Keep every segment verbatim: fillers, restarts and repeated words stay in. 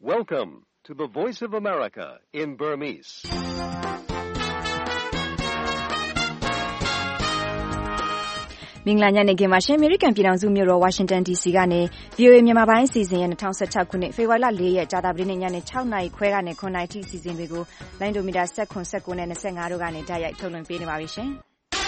Welcome to the Voice of America in Burmese. ။မင်္ဂလာညနေခင်းပါရှင်။ အမေရိကန်ပြည်ထောင်စုမြို့တော်ဝါရှင်တန် ဒီစီ ကနေ ဗွီအိုအေ မြန်မာပိုင်းအစီအစဉ်ရဲ့၂၀၁၆ခုနှစ်ဖေဖော်ဝါရီလ၄ရက်ကြာသပတေးနေ့ညနေ၆နာရီခွဲကနေ၇နာရီထိအစီအစဉ်တွေကိုလိုင်းဒိုမီတာ၁၇ ၁၉နဲ့၂၅တို့ကနေတိုက်ရိုက်ထုတ်လွှင့်ပေးနေပါပြီရှင်။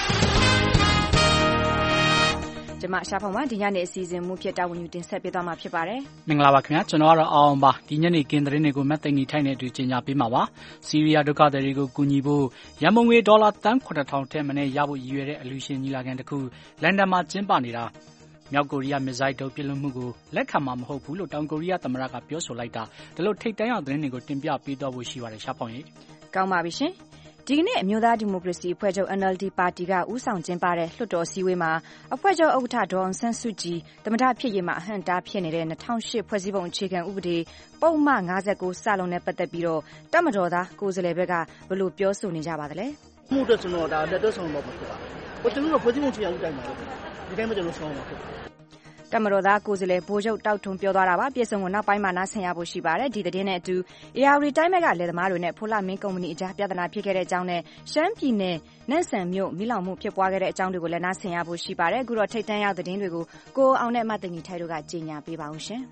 ကျွန်မရှာဖောင်ပါဒီညနေအစီအစဉ်မူဖြစ်တာဝန်ယူတင်ဆက်ပေးသွားမှာဖြစ်ပါတယ်။မင်္ဂလာပါခင်ဗျာကျွန်တော်ကတော့အောင်ပါဒီညနေခင်းသတင်းတွေကိုမတ်သိန်းကြီးထိုက်နေတူကြီးညာပေးမှာပါ။ဆီးရီးယားဒုက္ခသည်တွေကိုကူညီဖို့ရန်ပုံငွေဒေါ်လာသန်းခုနှစ်ထောင်ထက်မနည်းရဖို့ရည်ရွယ်တဲ့အလူရှင်ညီလာခံတစ်ခုလန်ဒန်မှာကျင်းပနေတာမြောက်ကိုရီးယားမစ်ဇိုင်းဒုံးပစ်လွှတ်မှုကိုလက်ခံမှာမဟုတ်ဘူးလို့တောင်ကိုရီးယားသမ္မတကပြောဆိုလိုက်တာဒါလို့ထိတ်တန့်အောင်သတင်းတွေကိုတင်ပြပေးတော့ဖို့ရှိပါတယ်ရှာဖောင်ကြီး။ကောင်းပါပြီရှင်။ဒီကနေ့အမျိုးသားဒီမိုကရေစီအဖွဲ့ချုပ် N L D ပါတီကဦးဆောင်ကျင်းပတဲ့လွှတ်တော်စည်းဝေးမှာအဖွဲ့ချုပ်ဥက္ကဋ္ဌဒေါ်အောင်ဆန်းစုကြည်သမ္မတဖြစ်ရေးမှာအဟန့်တားဖြစ်နေတဲ့၂၀၀၈ဖွဲ့စည်းပုံအခြေခံဥပဒေပုံမှန်၅၉စလုံးနဲ့ပတ်သက်ပြီးတော့တပ်မတော်သားကိုယ်စားလှယ်ဘက်ကဘယ်လိုပြောဆိုနေကြပါသလဲ။မှုအတွက်ကျွန်တော်ဒါလက်တွဲဆောင်တော့မှာဖြစ်ပါတယ်။ဟိုကျွန်တော်တို့ဖွဲ့စည်းပုံအခြေခံဥပဒေတိုင်းမှာဒီတိုင်းမှာကျွန်တော်ဆောင်မှာဖြစ်ပါတယ်တမတော်သားကိုယ်စားလှယ်ဗိုလ်ချုပ်တောက်ထုံပြောသွားတာပါပြည်စုံကိုနောက်ပိုင်းမှာနားဆင်ရဖို့ရှိပါတယ်ဒီသတင်းနဲ့အတူ A R D တိုင်းမဲ့ကလယ်သမားတွေနဲ့ဖိုလာမင်းကုမ္ပဏီအကြားပြဿနာဖြစ်ခဲ့တဲ့အကြောင်းနဲ့ရှမ်းပြည်နယ်နန့်ဆန်မြို့မိလောင်မှုဖြစ်ပွားခဲ့တဲ့အကြောင်းတွေကိုလည်းနားဆင်ရဖို့ရှိပါတယ်အခုတော့ထိတ်တန့်ရောက်သတင်းတွေကိုကိုအောင်နဲ့မတ်တင်ကြီးထိုက်တို့ကကြေညာပေးပါအောင်ရှင်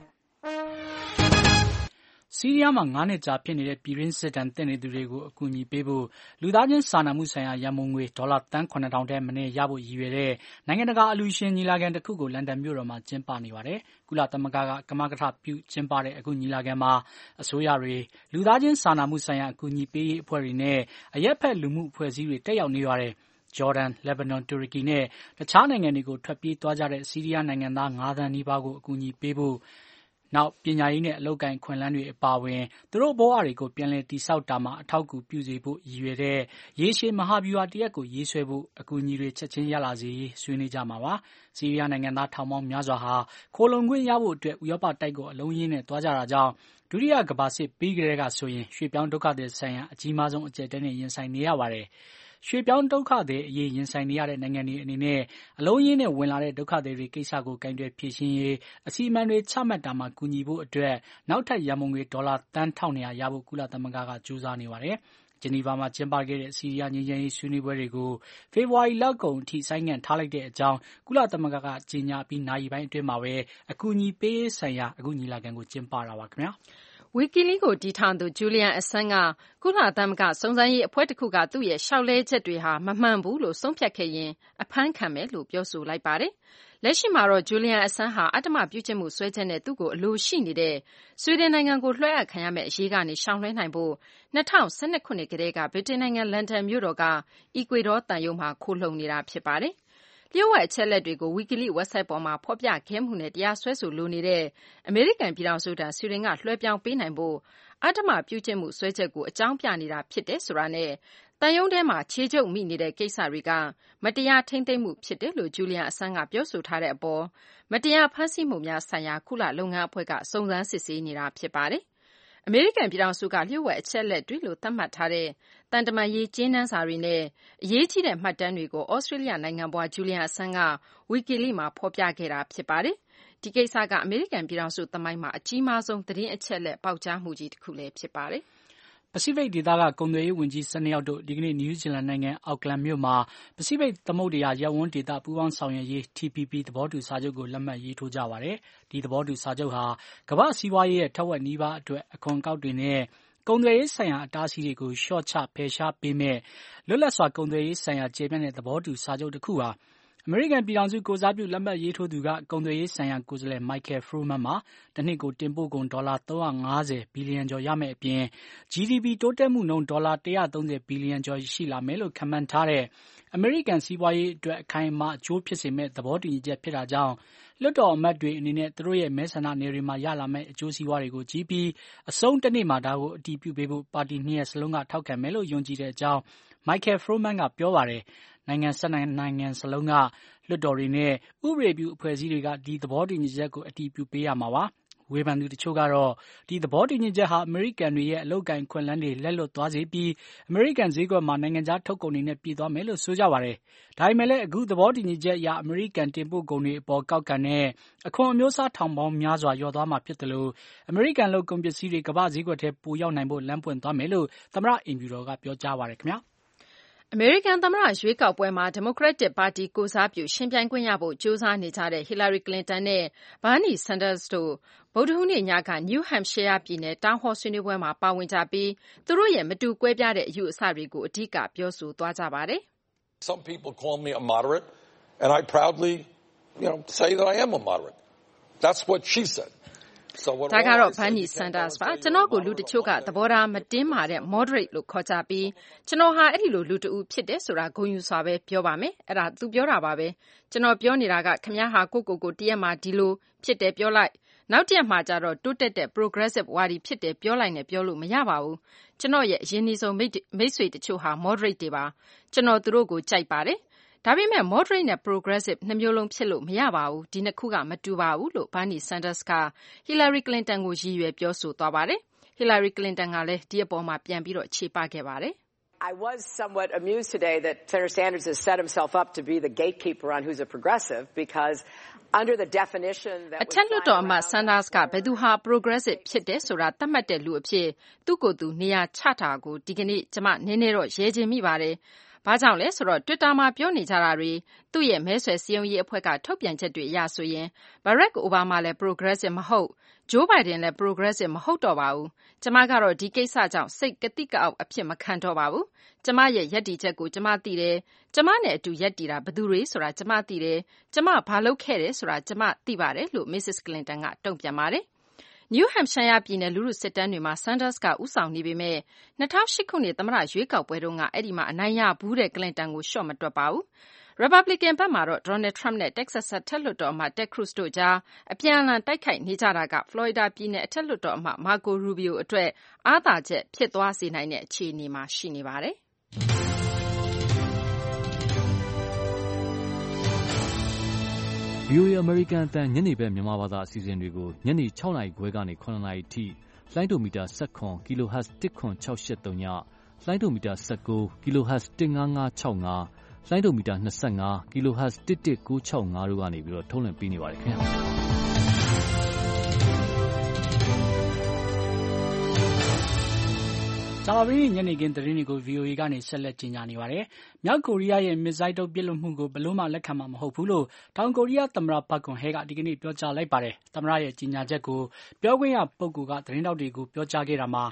ဆီးရီးယားမှာငါးနှစ်ကြာဖြစ်နေတဲ့ပြည်ရင်းစစ်တမ်းတင်နေသူတွေကိုအကူအညီပေးဖို့လူသားချင်းစာနာမှုဆိုင်ရာရန်ပုံငွေဒေါ်လာသန်းခုနှစ်ထောင်ထက်မနည်းရဖို့ရည်ရွယ်တဲ့နိုင်ငံတကာအလူရှင်ညီလာခံတစ်ခုကိုလန်ဒန်မြို့တော်မှာကျင်းပနေပါတယ်။ကုလသမဂ္ဂကကမကထပြုကျင်းပတဲ့အခုညီလာခံမှာအစိုးရတွေလူသားချင်းစာနာမှုဆိုင်ရာအကူအညီပေးရေးအဖွဲ့တွေနဲ့အရက်ဖက်လူမှုအဖွဲ့အစည်းတွေတက်ရောက်နေပါတယ်။ဂျော်ဒန်၊လက်ဘနွန်၊တူရကီနဲ့တခြားနိုင်ငံတွေကိုထွက်ပြေးသွားကြတဲ့ဆီးရီးယားနိုင်ငံသားငါးသန်းနီးပါးကိုအကူအညီပေးဖို့နောက်ပညာရေးနဲ့အလုပ်ကိုင်ခွင့်လန်းတွေအပါအဝင်သူတို့ဘဝတွေကိုပြန်လည်တည်ဆောက်တာမှာအထောက်အကူပြုစေဖို့ရည်ရွယ်တဲ့ရေရှည်မဟာဗျူဟာတရက်ကိုရေးဆွဲဖို့အကူအညီတွေချက်ချင်းရလာစေရေးဆွေးနွေးကြမှာပါ။ဆီးရီးယားနိုင်ငံသားထောင်ပေါင်းများစွာဟာခိုလုံခွင့်ရဖို့အတွက်ဥရောပတိုက်ကိုအလုံးရင်းနဲ့သွားကြတာကြောင့်ဒုတိယကမ္ဘာစစ်ပြီးကတည်းကဆိုရင်ရွှေ့ပြောင်းဒုက္ခသည်ဆိုင်ရာအကြီးမားဆုံးအကျပ်တဲနဲ့ရင်ဆိုင်နေရပါတယ်။ရွှေ့ပြောင်းဒုက္ခသည်အရေးရင်ဆိုင်နေရတဲ့နိုင်ငံတွေအနေနဲ့အလုံးရင်းနဲ့ဝင်လာတဲ့ဒုက္ခသည်တွေကိစ္စကိုကင်တွယ်ဖြေရှင်းရေးအစီအမံတွေချမှတ်တာမှာကူညီဖို့အတွက်နောက်ထပ်ရန်ပုံငွေဒေါ်လာသန်းတစ်ထောင်နှစ်ရာရဖို့ကုလသမဂ္ဂကကြိုးစားနေပါတယ်။ဂျနီဗာမှာကျင်းပခဲ့တဲ့ဆီးရီးယားငြိမ်းချမ်းရေးဆွေးနွေးပွဲတွေကိုဖေဖော်ဝါရီလကုန်အထိဆိုင်းငံ့ထားလိုက်တဲ့အကြောင်းကုလသမဂ္ဂကကြေညာပြီးနာရီပိုင်းအတွင်းမှာပဲအကူအညီပေးရေးဆိုင်ရာအခုညီလာခံကိုကျင်းပတာပါခင်ဗျာ။ဝီကီလီကိုတည်ထောင်သူဂျူလီယန်အဆန်းကကုလသမဂ္ဂစုံစမ်းရေးအဖွဲ့တစ်ခုကသူ့ရဲ့လျှောက်လဲချက်တွေဟာမမှန်ဘူးလို့ဆုံးဖြတ်ခဲ့ရင်အဖမ်းခံမယ်လို့ပြောဆိုလိုက်ပါတယ်။လက်ရှိမှာတော့ဂျူလီယန်အဆန်းဟာအဓ္ဓမပြုကျင့်မှုစွဲချက်နဲ့သူ့ကိုအလိုရှိနေတဲ့ဆွီဒင်နိုင်ငံကိုလွှဲအပ်ခံရမယ့်အရေးကနေရှောင်လွှဲနိုင်ဖို့၂၀၁၂ခုနှစ်ကတည်းကဗြိတိန်နိုင်ငံလန်ဒန်မြို့တော်ကအီကွေဒေါသံရုံးမှာခိုလှုံနေတာဖြစ်ပါတယ်။လျှို့ဝှက်အချက်အလက်တွေကိုဝီကီလီဝက်ဆိုက်ပေါ်မှာဖော်ပြခဲ့မှုနဲ့တရားစွဲဆိုလိုနေတဲ့အမေရိကန်ပြည်ထောင်စုထံဆွီဒင်ကလွှဲပြောင်းပေးနိုင်ဖို့အဓ္ဓမပြုကျင့်မှုစွဲချက်ကိုအကြောင်းပြနေတာဖြစ်တယ်ဆိုတာနဲ့သံရုံးထဲမှာခြေချုပ်မိနေတဲ့ကိစ္စတွေကမတရားထိန်းသိမ်းမှုဖြစ်တယ်လို့ဂျူလီယန်အဆန်းကပြောဆိုထားတဲ့အပေါ်မတရားဖမ်းဆီးမှုများဆိုင်ရာကုလလုပ်ငန်းအဖွဲ့ကစုံစမ်းစစ်ဆေးနေတာဖြစ်ပါတယ်။အမေရိကန်ပြည်ထောင်စုကလျှို့ဝှက်အချက်အလက်တွေလို့သတ်မှတ်ထားတဲ့တန်တမာရေးကြေးနှန်းစာတွေနဲ့အရေးကြီးတဲ့မှတ်တမ်းတွေကိုဩစတြေးလျနိုင်ငံပွားဂျူလီယန်အဆန်းကဝီကီလီမှာဖော်ပြခဲ့တာဖြစ်ပါတယ်။ဒီကိစ္စကအမေရိကန်ပြည်ထောင်စုသမိုင်းမှာအကြီးမားဆုံးသတင်းအချက်အလက်ပေါက်ကြားမှုကြီးတစ်ခုလည်းဖြစ်ပါတယ်။ပစိဖိတ်ဒေသကကုန်သွယ်ရေးဝန်ကြီး၁၂ယောက်တို့ဒီကနေ့နယူးဇီလန်နိုင်ငံအော့ကလန်မြို့မှာပစိဖိတ်သမုဒ္ဒရာရပ်ဝန်းဒေသပူးပေါင်းဆောင်ရွက်ရေး T P P သဘောတူစာချုပ်ကိုလက်မှတ်ရေးထိုးကြပါတယ်။ဒီသဘောတူစာချုပ်ဟာကမ္ဘာ့စီးပွားရေးရဲ့ထက်ဝက်နီးပါးအတွက်အခွန်အကောက်တွေနဲ့ကုန်သွယ်ရေးဆိုင်ရာအတားအဆီးတွေကိုလျှော့ချဖယ်ရှားပေးမဲ့လွတ်လပ်စွာကုန်သွယ်ရေးဆိုင်ရာကျေပြန့်တဲ့သဘောတူစာချုပ်တစ်ခုပါအမေရိကန်ပြည်ထောင်စုကိုစားပြုလက်မှတ်ရေးထိုးသူကကုန်သွယ်ရေးဆိုင်ရာကိုယ်စားလှယ် Michael Froman မှာတနှစ်ကိုတင်ပို့ကုန်ဒေါ်လာသုံးရာငါးဆယ်ဘီလီယံကျော်ရမယ့်အပြင် G D P တိုးတက်မှုနှုန်းဒေါ်လာတစ်ရာသုံးဆယ်ဘီလီယံကျော်ရှိလာမယ်လို့ခန့်မှန်းထားတဲ့အမေရိကန်စီးပွားရေးအတွက်အခိုင်အမာအကျိုးဖြစ်စေမယ့်သဘောတူညီချက်ဖြစ်တာကြောင့်လွှတ်တော်အမတ်တွေအနေနဲ့သူတို့ရဲ့မဲဆန္ဒနယ်တွေမှာရလာမယ့်အကျိုးစီးပွားတွေကိုကြည့်ပြီးအဆုံးတစ်နေ့မှာဒါကိုအတည်ပြုပေးဖို့ပါတီနှစ်ရပ်စလုံးကထောက်ခံမယ်လို့ယုံကြည်တဲ့အကြောင်း Michael Froman ကပြောပါတယ်။နိုင်ငံ၁၂နိုင်ငံစလုံးကလွှတ်တော်တွေနဲ့ဥပဒေပြုအဖွဲ့အစည်းတွေကဒီသဘောတူညီချက်ကိုအတည်ပြုပေးရမှာပါ။ဝေဖန်သူတချို့ကတော့ဒီသဘောတူညီချက်ဟာအမေရိကန်တွေရဲ့အလုပ်ကိုင်ခွင့်လန်းတွေလက်လွတ်သွားစေပြီးအမေရိကန်ဈေးကွက်မှာနိုင်ငံခြားထုတ်ကုန်တွေနဲ့ပြည်သွားမယ်လို့ဆိုကြပါတယ်။ဒါပေမဲ့လည်းအခုသဘောတူညီချက်အရအမေရိကန်တင်ပို့ကုန်တွေအပေါ်ကောက်ခံတဲ့အခွန်အမျိုးအစားထောင်ပေါင်းများစွာလျော့သွားမှာဖြစ်တယ်လို့အမေရိကန်လုပ်ကုန်ပစ္စည်းတွေကမ္ဘာဈေးကွက်ထဲပိုရောက်နိုင်ဖို့လမ်းပွင့်သွားမယ်လို့သမ္မတအိမ်ဖြူတော်ကပြောကြားပါတယ်ခင်ဗျာ။အမေရိကန်သမ္မတရွေးကောက်ပွဲမှာဒီမိုကရက်တစ်ပါတီကိုစားပြုယှဉ်ပြိုင်ခွင့်ရဖို့ကြိုးစားနေကြတဲ့ Hillary Clinton နဲ့ Bernie Sanders တို့ဗုဒ္ဓဟူးနေ့ညက New Hampshire ပြည်နယ်တောင်ဟော်ဆွေးနွေးပွဲမှာပါဝင်ကြပြီးသူတို့ရဲ့မတူကွဲပြားတဲ့အယူအဆတွေကိုအဓိကပြောဆိုသွားကြပါတယ်။ Some people call me a moderate and I proudly, you know, say that I am a moderate. That's what she said. ဒါကတော့ Bernie Sanders ပါကျွန်တော်ကိုလူတချို့ကသဘောထားမတင်းမာတဲ့ moderate လို့ခေါ်ကြပြီးကျွန်တော်ဟာအဲ့ဒီလိုလူတဦးဖြစ်တယ်ဆိုတာဂုဏ်ယူစွာပဲပြောပါမယ်အဲ့ဒါသူပြောတာပါပဲကျွန်တော်ပြောနေတာကခင်ဗျားဟာကိုကိုကိုတရက်မှာဒီလိုဖြစ်တယ်ပြောလိုက်နောက်တရက်မှာကျတော့တိုးတက်တဲ့ progressive ဝါဒီဖြစ်တယ်ပြောလိုက်နဲ့ပြောလို့မရပါဘူးကျွန်တော်ရဲ့အရင်နေဆုံးမိတ်မိတ်ဆွေတချို့ဟာ moderate တွေပါကျွန်တော်သူတို့ကိုကြိုက်ပါတယ်ဒါပေမဲ့ moderate နဲ့ progressive နှစ်မျိုးလုံးဖြစ်လို့မရပါဘူးဒီနှစ်ခုကမတူပါဘူးလို့ Bernie Sanders က Hillary Clinton ကိုရည်ရွယ်ပြောဆိုသွားပါတယ် Hillary Clinton ကလည်းဒီအပေါ်မှာပြန်ပြီးတော့ခြေပခဲ့ပါတယ် I was somewhat amused today that Senator Sanders has set himself up to be the gatekeeper on who's a progressive because under the definition that အထက်လွှတ်တော်အမတ် Sanders ကဘယ်သူဟာ progressive ဖြစ်တယ်ဆိုတာသတ်မှတ်တဲ့လူအဖြစ်သူ့ကိုယ်သူနေရာချတာကိုဒီကနေ့ကျွန်မနည်းနည်းတော့ရဲချင်မိပါတယ်ဘာကြောင့်လဲဆိုတော့ Twitter မှာပြောနေကြတာတွေသူ့ရဲ့မဲဆွယ်စည်းရုံးရေးအဖွဲ့ကထုတ်ပြန်ချက်တွေအရဆိုရင် Barack Obama လည်း progressive မဟုတ် Joe Biden လည်း progressive မဟုတ်တော့ပါဘူးကျမကတော့ဒီကိစ္စကြောင့်စိတ်ကတိကအောက်အဖြစ်မခံတော့ပါဘူးကျမရဲ့ယက်တီချက်ကိုကျမသိတယ်ကျမနဲ့အတူယက်တီတာဘယ်သူတွေဆိုတာကျမသိတယ်ကျမဘာလုပ်ခဲ့တယ်ဆိုတာကျမသိပါတယ်လို့ Missus Clinton ကတုံ့ပြန်ပါတယ်New Hampshire ပြည်နယ်လူထုစစ်တမ်းတွေမှာ Sanders ကဦးဆောင်နေပေမဲ့၂၀၀၈ခုနှစ်သမ္မတရွေးကောက်ပွဲတုန်းကအဲ့ဒီမှာအနိုင်ရဘူးတဲ့ Clinton ကိုရှော့မတွက်ပါဘူး။ Republican ဘက်မှာတော့ Donald Trump နဲ့ Texas အထက်လွှတ်တော်အမတ် Ted Cruz တို့ကြားအပြန်အလှန်တိုက်ခိုက်နေကြတာက Florida ပြည်နယ်အထက်လွှတ်တော်အမတ် Marco Rubio အတွက်အားသာချက်ဖြစ်သွားစေနိုင်တဲ့အခြေအနေမှာရှိနေပါတယ်။ဗွီအိုအေ American အသံညနေဘက်မြန်မာဘာသာအစီအစဉ်တွေကိုညနေ၆နာရီခွဲကနေ၇နာရီထိလိုင်းဒိုမီတာ၁၇ kHz ၁၇၆၈၃ညလိုင်းဒိုမီတာ၁၉ kHz ၁၅၅၆၅လိုင်းဒိုမီတာ၂၅ kHz ၁၁၉၆၅တို့ကနေပြီးတော့ထုတ်လွှင့်ပေးနေပါတယ်ခင်ဗျာကြာသပတေးညနေခင်းသတင်းတွေကို ဗွီအိုအေ ကနေဆက်လက်ကြေညာနေပါတယ်။မြောက်ကိုရီးယားရဲ့မစ်ဇိုင်းဒုံးပစ်လွှတ်မှုကိုဘယ်လို့မှလက်ခံမှာမဟုတ်ဘူးလို့တောင်ကိုရီးယားသမ္မတ Park Geun-hye ကဒီကနေ့ပြောကြားလိုက်ပါတယ်။သမ္မတရဲ့ကြေညာချက်ကိုပြောခွင့်ရပုဂ္ဂိုလ်ကသတင်းတောက်တွေကိုပြောကြားခဲ့တာမှာ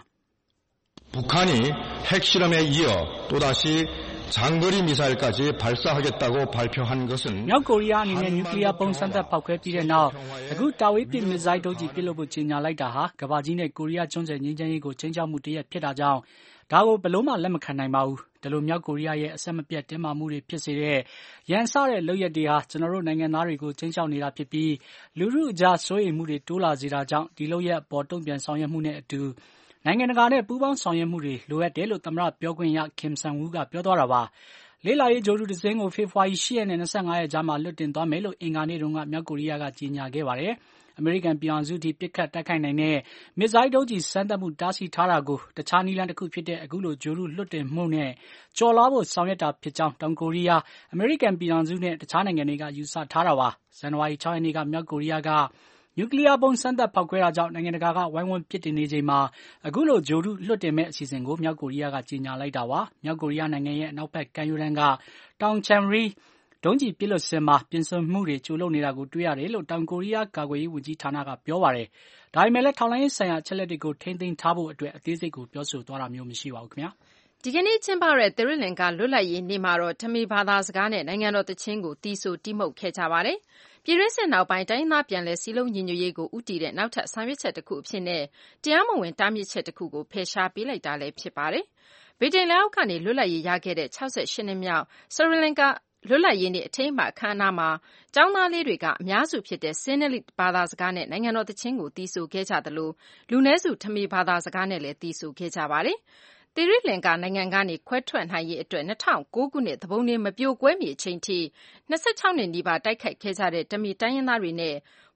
북한이 핵실험에 이어 또다시 장거리 미사일까지 발사하겠다고 발표한 것은 မြောက်ကိုရီးယားအနေနဲ့နျူကလ িয়ার ပုံစံသက်ဖောက်ခွဲပြီးတဲ့နောက်အခုတာဝေးပစ်မစ်ဇိုင်းဒုံးကြီးပစ်လို့ဖို့ကြေညာလိုက်တာဟာကမ္ဘာကြီးနဲ့ကိုရီးယားကျွန်းဆွယ်ငြိမ်းချမ်းရေးကိုချိန်ချောက်မှုတရက်ဖြစ်တာကြောင့်ဒါကိုဘယ်လို့မှလက်မခံနိုင်ပါဘူး။ဒါလိုမြောက်ကိုရီးယားရဲ့အဆက်မပြတ်တင်းမာမှုတွေဖြစ်စေတဲ့ရန်စတဲ့လုပ်ရက်တွေဟာကျွန်တော်တို့နိုင်ငံသားတွေကိုချိန်ချောက်နေတာဖြစ်ပြီးလူထုအကြားစိုးရိမ်မှုတွေတိုးလာစေတာကြောင့်ဒီလုပ်ရက်အပေါ်တုံ့ပြန်ဆောင်ရွက်မှုနဲ့အတူနိုင်ငံတကာနဲ့ပူးပေါင်းဆောင်ရွက်မှုတွေလိုအပ်တယ်လို့သမ္မတပြောခွင့်ရ Kim Sang-woo ကပြောသွားတာပါ။လေးလာရေးဂျိုဒူတစင်းကိုဖေဖော်ဝါရီ၈ရက်နဲ့၂၅ရက်ကြားမှာလွတ်တင်သွားမယ်လို့အင်္ဂါနေ့တုန်းကမြောက်ကိုရီးယားကကြေညာခဲ့ပါတယ်။အမေရိကန်ပြည်အောင်စုထိပစ်ခတ်တိုက်ခိုက်နိုင်တဲ့မစ်ဇိုင်းဒုံးကြီးစမ်းသပ်မှုတားဆီးထားတာကိုတခြားနည်းလမ်းတစ်ခုဖြစ်တဲ့အခုလိုဂျိုဒူလွတ်တင်မှုနဲ့ကြော်လွှားဖို့ဆောင်ရွက်တာဖြစ်ကြောင်းတောင်ကိုရီးယားအမေရိကန်ပြည်အောင်စုနဲ့တခြားနိုင်ငံတွေကယူဆထားတာပါ။ဇန်နဝါရီ၆ရက်နေ့ကမြောက်ကိုရီးယားကနျူကလ িয়ার ပုံစံသက်ဖောက်ခွဲတာကြောင့်နိုင်ငံတကာကဝိုင်းဝန်းပစ်တင်နေချိန်မှာအခုလိုဂျိုဒူလွတ်တင်မဲ့အစီအစဉ်ကိုမြောက်ကိုရီးယားကကြေညာလိုက်တာပါ။မြောက်ကိုရီးယားနိုင်ငံရဲ့အနောက်ဘက်ကမ်းရိုးတန်းကတောင်ချန်ရီဒုံးကြီးပစ်လွတ်စင်မှာပြင်ဆင်မှုတွေကြိုလုပ်နေတာကိုတွေ့ရတယ်လို့တောင်ကိုရီးယားကာကွယ်ရေးဝန်ကြီးဌာနကပြောပါတယ်။ဒါပေမဲ့လည်းထောက်လှမ်းရေးဆိုင်ရာအချက်လက်တွေကိုထိန်းသိမ်းထားဖို့အတွက်အသေးစိတ်ကိုပြောဆိုသွားတာမျိုးမရှိပါဘူးခင်ဗျာ။ဒီကနေ့ကျင်းပတဲ့သီရိလင်္ကာလွတ်လပ်ရေးနေ့မှာတော့ထမီဘာသာစကားနဲ့နိုင်ငံတော်သီချင်းကိုတီးဆိုတီးမှုတ်ခဲ့ကြပါတယ်။ပြည်တွင်းစစ်နောက်ပိုင်းတိုင်းသားပြန်လည်စည်းလုံးညီညွတ်ရေးကိုဦးတည်တဲ့နောက်ထပ်ဆောင်ရွက်ချက်တစ်ခုအဖြစ်နဲ့တရားမဝင်တားမြစ်ချက်တစ်ခုကိုဖယ်ရှားပေးလိုက်တာလည်းဖြစ်ပါတယ်။ဗြိတိန်လက်အောက်ကနေလွတ်လပ်ရေးရခဲ့တဲ့၆၈နှစ်မြောက်သီရိလင်္ကာလွတ်လပ်ရေးနေ့အထိမ်းအမှတ်အခမ်းအနားမှာကျောင်းသားလေးတွေကအများစုဖြစ်တဲ့ Sinhalese ဘာသာစကားနဲ့နိုင်ငံတော်သီချင်းကိုတီးဆိုခဲ့ကြသလိုလူနည်းစုထမီဘာသာစကားနဲ့လည်းတီးဆိုခဲ့ကြပါတယ်။သီရိလင်္ကာနိုင်ငံကနေခွဲထွက်နိုင်ရေးအတွက်၂၀၀၉ခုနှစ်သဘုံနေ့မပြိုကွဲမီအချိန်ထိ၂၆နှစ်နီးပါးတိုက်ခိုက်ခဲ့ကြတဲ့တမီတိုင်းရင်းသားတွေနဲ့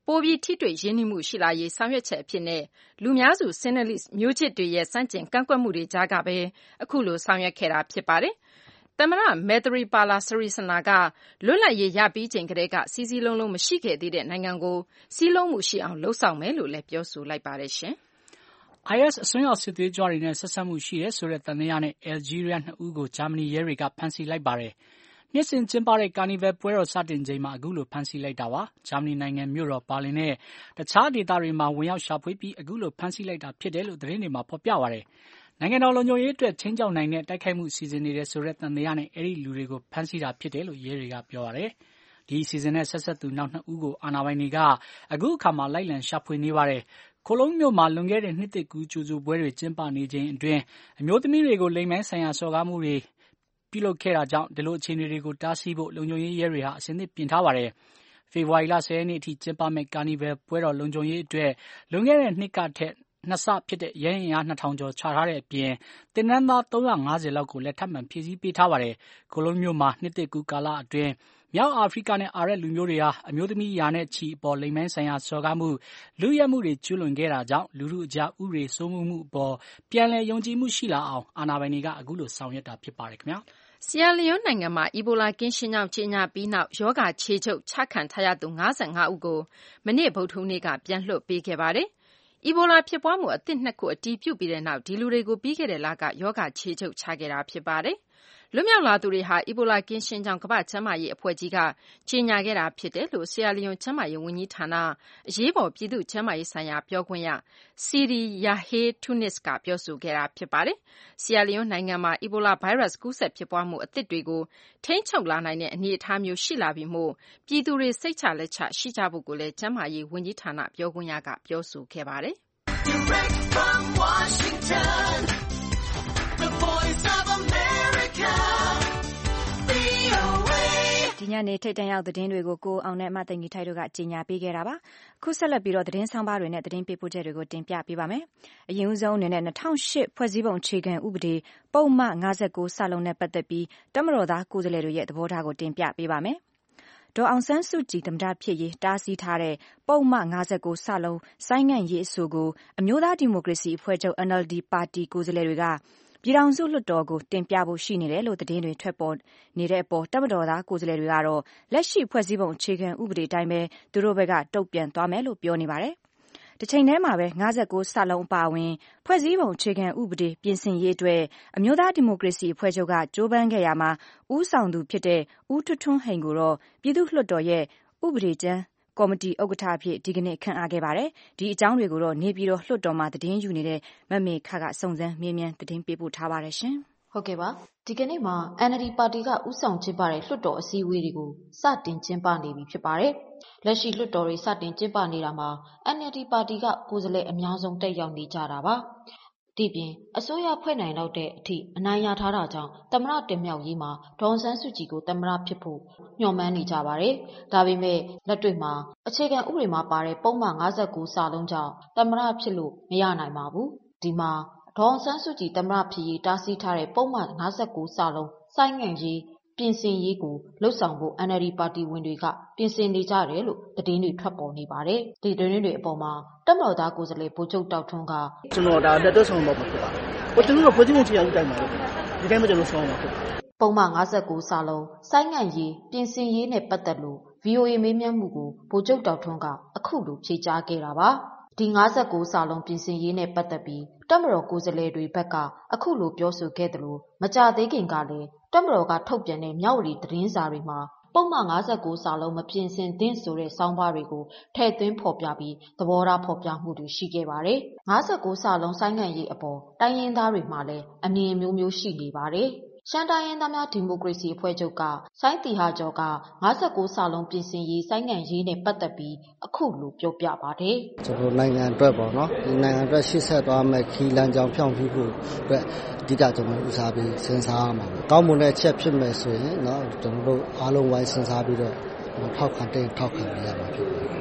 ပိုပြီးထိတွေ့ရင်းနှီးမှုရှိလာရေးဆောင်ရွက်ချက်အဖြစ်နဲ့လူများစု Sinhalese မျိုးချစ်တွေရဲ့စန့်ကျင်ကန့်ကွက်မှုတွေကြားကပဲအခုလိုဆောင်ရွက်ခဲ့တာဖြစ်ပါတယ်။သမ္မတ Maithripala Sirisena ကလွတ်လပ်ရေးရပြီးချိန်ကတည်းကစီးစီးလုံးလုံးမရှိခဲ့သေးတဲ့နိုင်ငံကိုစီးလုံးမှုရှိအောင်လှုပ်ဆောင်မယ်လို့လည်းပြောဆိုလိုက်ပါတယ်ရှင်။ I S အစွန်းရောက်စစ်သွေးကြွတွေနဲ့ဆက်စပ်မှုရှိတယ်ဆိုတဲ့သံသယနဲ့အယ်လ်ဂျီးရီးယားနှစ်ဦးကိုဂျာမနီရဲတွေကဖမ်းဆီးလိုက်ပါတယ်။နှစ်စဉ်ကျင်းပတဲ့ကာနီဗယ်ပွဲတော်စတင်ချိန်မှာအခုလိုဖမ်းဆီးလိုက်တာပါ။ဂျာမနီနိုင်ငံမြို့တော်ဘာလင်နဲ့တခြားဒေသတွေမှာဝင်ရောက်ရှာဖွေပြီးအခုလိုဖမ်းဆီးလိုက်တာဖြစ်တယ်လို့သတင်းတွေမှာဖော်ပြပါတယ်။နိုင်ငံတော်လုံခြုံရေးအတွက်ခြိမ်းခြောက်နိုင်တဲ့တိုက်ခိုက်မှုစီစဉ်နေတယ်ဆိုတဲ့သံသယနဲ့အဲဒီလူတွေကိုဖမ်းဆီးတာဖြစ်တယ်လို့ရဲတွေကပြောပါတယ်။ဒီအစီအစဉ်နဲ့ဆက်စပ်သူနောက်နှစ်ဦးကိုအာဏာပိုင်တွေကအခုအခါမှာလိုက်လံရှာဖွေနေပါတယ်။ခိုလုံမြို့မှာလွန်ခဲ့တဲ့နှစ်သစ်ကူးကြိုဆိုပွဲတွေကျင်းပနေချိန်အတွင်းအမျိုးသမီးတွေကိုလိင်ပိုင်းဆိုင်ရာစော်ကားမှုတွေပြုလုပ်ခဲ့တာကြောင့်ဒီလိုအခြေအနေတွေကိုတားဆီးဖို့လုံခြုံရေးရဲတွေဟာအစဉ်သင့်ပြင်ထားပါတယ်။ဖေဖော်ဝါရီလဆယ်ရက်နေ့အထိကျင်းပမယ့်ကာနီဗယ်ပွဲတော်လုံခြုံရေးအတွက်လွန်ခဲ့တဲ့နှစ်ကထက်နှစ်ဆဖြစ်တဲ့ရဲအင်အားနှစ်ထောင်ကျော်ချထားတဲ့အပြင်သင်တန်းသားသုံးရာငါးဆယ်လောက်ကိုလည်းထပ်မံဖြည့်ဆည်းပေးထားပါတယ်။ခိုလုံမြို့မှာနှစ်သစ်ကူးကာလအတွင်းမြောက်အာဖရိကနဲ့အာရပ်လူမျိုးတွေဟာအမျိုးသမီးရာနဲ့ချီအပေါ်လိင်ပိုင်းဆိုင်ရာစော်ကားမှုလူရဲမှုတွေကျူးလွန်ခဲ့တာကြောင့်လူထုအကြားဥပဒေစိုးမိုးမှုအပေါ်ပြန်လည်ယုံကြည်မှုရှိလာအောင်အာဏာပိုင်တွေကအခုလိုဆောင်ရွက်တာဖြစ်ပါတယ်ခင်ဗျာ။ဆီယာလီယွန်းနိုင်ငံမှာအီဘိုလာကင်းရှင်းကြောင်းကြေညာပြီးနောက်ရောဂါခြေချုပ်ချခံထားရသူ၅၅ဦးကိုမနေ့ဗုဒ္ဓဟူးနေ့ကပြန်လွှတ်ပေးခဲ့ပါတယ်။အီဘိုလာဖြစ်ပွားမှုအသစ်နှစ်ခုအတည်ပြုပြီးတဲ့နောက်ဒီလူတွေကိုပြီးခဲ့တဲ့လကရောဂါခြေချုပ်ချခဲ့တာဖြစ်ပါတယ်။လွတ်မြောက်လာသူတွေဟာအီဘိုလာကင်းရှင်းကြောင်းကမ္ဘာ့ကျန်းမာရေးအဖွဲ့ကြီးကကြေညာခဲ့တာဖြစ်တယ်လို့ဆီယာလီယွန်းကျန်းမာရေးဝန်ကြီးဌာနအရေးပေါ်ပြည်သူ့ကျန်းမာရေးဆိုင်ရာပြောခွင့်ရစီရီယာဟေးတူနစ်ကပြောဆိုခဲ့တာဖြစ်ပါတယ်။ဆီယာလီယွန်းနိုင်ငံမှာအီဘိုလာဗိုင်းရပ်စ်ကူးစက်ဖြစ်ပွားမှုအသစ်တွေကိုထိန်းချုပ်လာနိုင်တဲ့အနေအထားမျိုးရှိလာပြီမို့ပြည်သူတွေစိတ်ချလက်ချရှိကြဖို့ကိုလည်းကျန်းမာရေးဝန်ကြီးဌာနပြောခွင့်ရကပြောဆိုခဲ့ပါတယ်။ Direct from Washington, the voice of America, ဒီညနေထိတ်တန့်ရောက်သတင်းတွေကိုကိုအောင်နဲ့အမသိင်ကြီးထိုက်တို့ကကြီးညာပေးခဲ့တာပါခုဆက်လက်ပြီးတော့သတင်းဆောင်ပါတွေနဲ့သတင်းပေးပို့ချက်တွေကိုတင်ပြပေးပါမယ်အရင်ဦးဆုံးအနေနဲ့၂၀၀၈ဖွဲ့စည်းပုံအခြေခံဥပဒေပုံမှန်၅၉စလုံးနဲ့ပတ်သက်ပြီးတမတော်သားကိုယ်စားလှယ်တို့ရဲ့သဘောထားကိုတင်ပြပေးပါမယ်ဒေါ်အောင်ဆန်းစုကြည်သမ္မတဖြစ်ရေးတားဆီးထားတဲ့ပုံမှန်၅၉စလုံးဆိုင်းငံ့ရေးအဆိုကိုအမျိုးသားဒီမိုကရေစီအဖွဲ့ချုပ် N L D ပါတီကိုယ်စားလှယ်တွေကပြည်ထောင်စုလွှတ်တော်ကိုတင်ပြဖို့ရှိနေတယ်လို့သတင်းတွေထွက်ပေါ်နေတဲ့အပေါ်တပ်မတော်သားကိုယ်စားလှယ်တွေကတော့လက်ရှိဖွဲ့စည်းပုံအခြေခံဥပဒေတိုင်းပဲသူတို့ဘက်ကတုံ့ပြန်သွားမယ်လို့ပြောနေပါတယ်။တစ်ချိန်တည်းမှာပဲ၅၉စလုံးအပါအဝင်ဖွဲ့စည်းပုံအခြေခံဥပဒေပြင်ဆင်ရေးအတွက်အမျိုးသားဒီမိုကရေစီအဖွဲ့ချုပ်ကကြိုးပမ်းခဲ့ရမှာဦးဆောင်သူဖြစ်တဲ့ဦးထွန်းထွန်းဟိန်ကိုတော့ပြည်သူ့လွှတ်တော်ရဲ့ဥပဒေကျမ်းကော်မတီဥက္ကဋ္ဌအဖြစ်ဒီကနေ့ခန့်အပ်ခဲ့ပါတယ်။ဒီအကြောင်းတွေကိုတော့နေပြည်တော်လွှတ်တော်မှာသတင်းယူနေတဲ့မမေခကစုံစမ်းမေးမြန်းသတင်းပေးပို့ထားပါတယ်ရှင်။ဟုတ်ကဲ့ပါ။ဒီကနေ့မှာ N L D ပါတီကဦးဆောင်ကျင်းပတဲ့လွှတ်တော်အစည်းအဝေးတွေကိုစတင်ကျင်းပနေပြီဖြစ်ပါတယ်။လက်ရှိလွှတ်တော်တွေစတင်ကျင်းပနေတာမှာ N L D ပါတီကကိုယ်စားလှယ်အများဆုံးတက်ရောက်နေကြတာပါ။ဒီပြင်အစိုးရဖွဲ့နိုင်တော့တဲ့အထိအနိုင်ရထားတာကြောင့်သမ္မတတင်မြှောက်ရေးမှာဒေါ်အောင်ဆန်းစုကြည်ကိုသမ္မတဖြစ်ဖို့ညှော်မှန်းနေကြပါတယ်။ဒါပေမဲ့လက်တွေ့မှာအခြေခံဥပဒေမှာပါတဲ့ပုံမှန်၅၉စလုံးကြောင့်သမ္မတဖြစ်လို့မရနိုင်ပါဘူး။ဒီမှာဒေါ်အောင်ဆန်းစုကြည်သမ္မတဖြစ်ရေးတားဆီးထားတဲ့ပုံမှန်၅၉စလုံးဆိုင်းငံ့ရေးပြင်ဆင်ရေးကိုလှုပ်ဆောင်ဖို့ N L D ပါတီဝင်တွေကပြင်ဆင်နေကြတယ်လို့သတင်းတွေထွက်ပေါ်နေပါတယ်။ဒီသတင်းတွေအပေါ်မှာတပ်မတော်သားကိုယ်စားလှယ်ဗိုလ်ချုပ်တောက်ထွန်းကကျွန်တော်ဒါလက်တွဲဆောင်မှာဖြစ်ပါတယ်။ဟိုကျွန်တော်တို့ဖွဲ့စည်းပုံအခြေခံဥပဒေတိုင်းမှာဒီတိုင်းမှာကျွန်တော်ဆောင်မှာဖြစ်ပါတယ်။ပုံမှန်၅၉စလုံးဆိုင်းငံ့ရေးပြင်ဆင်ရေးနဲ့ပတ်သက်လို့ V O A မေးမြန်းမှုကိုဗိုလ်ချုပ်တောက်ထွန်းကအခုလိုဖြေကြားခဲ့တာပါ။ဒီ၅၉စလုံးပြင်ဆင်ရေးနဲ့ပတ်သက်ပြီးတပ်မတော်ကိုယ်စားလှယ်တွေဘက်ကအခုလိုပြောဆိုခဲ့တယ်လို့မကြသေးခင်ကလည်းတပ်မတော်ကထုတ်ပြန်တဲ့မြဝတီသတင်းစာတွေမှာပုံမှန်၅၉စလုံးမပြင်ဆင်သင့်ဆိုတဲ့စောင်းပါးတွေကိုထည့်သွင်းဖော်ပြပြီးသဘောထားဖော်ပြမှုတွေရှိခဲ့ပါတယ်။၅၉စလုံးဆိုင်းငံ့ရေးအပေါ်တိုင်းရင်းသားတွေမှာလည်းအမြင်မျိုးမျိုးရှိနေပါတယ်။ရှမ်းတိုင်းရင်းသားများဒီမိုကရေစီအဖွဲ့ချုပ်ကစိုင်းတီဟာကျော်က၅၉စလုံးပြင်ဆင်ရေးဆိုင်းငံ့ရေးနဲ့ပတ်သက်ပြီးအခုလိုပြောပြပါတယ်။ကျွန်တော်နိုင်ငံအတွက်ပေါ့နော်ဒီနိုင်ငံအတွက်ရှေ့ဆက်သွားမယ့်ခီးလမ်းကြောင်းဖြောင့်ဖြူးဖို့အတွက်အဓိကကျွန်တော်ဦးစားပေးစဉ်းစားရမှာ။ကောင်းမွန်တဲ့အချက်ဖြစ်မယ်ဆိုရင်နော်ကျွန်တော်တို့အားလုံးဝိုင်းစဉ်းစားပြီးတော့ထောက်ခံတဲ့ထောက်ခံရမှာဖြစ်ပါတယ်။တ